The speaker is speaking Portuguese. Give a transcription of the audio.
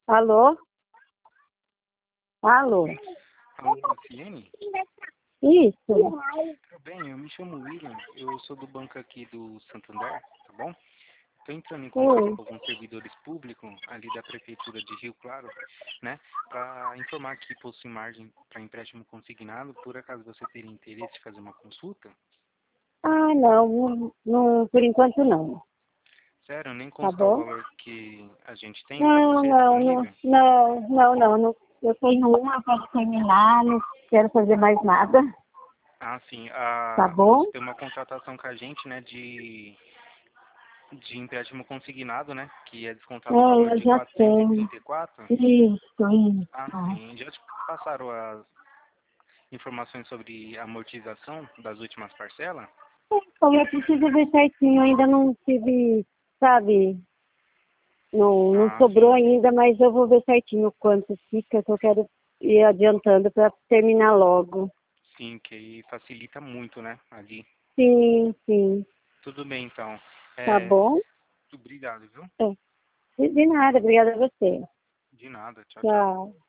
Alô? Alô? Alô, Luciene? Isso. Tudo bem, eu me chamo William, eu sou do banco aqui do Santander, tá bom? Estou entrando em contato Oi. com alguns servidores públicos ali da Prefeitura de Rio Claro, né? Para informar que possui margem para empréstimo consignado, por acaso você teria interesse em fazer uma consulta? Ah, não, por enquanto não. Sério, nem Tá constar o bom? valor que a gente tem para Não, você não, não, disponível? não. Eu tenho uma, pode terminar, não quero fazer mais nada. Ah, sim, Tá você bom? tem uma contratação com a gente, né, de empréstimo consignado, né? Que é É, descontado o valor eu de já tenho. 434. Ah, Isso. sim. Já te passaram as informações sobre a amortização das últimas parcelas? Então, eu preciso ver certinho, ainda não tive, sabe, não Ah, sobrou sim. ainda, mas eu vou ver certinho quanto fica, que eu quero ir adiantando para terminar logo. Sim, que aí facilita muito, né? Ali. Sim, sim. Tudo bem, então. Tá É, bom? muito obrigado, viu? É. De nada, obrigada a você. De nada. Tchau, tchau. Tchau.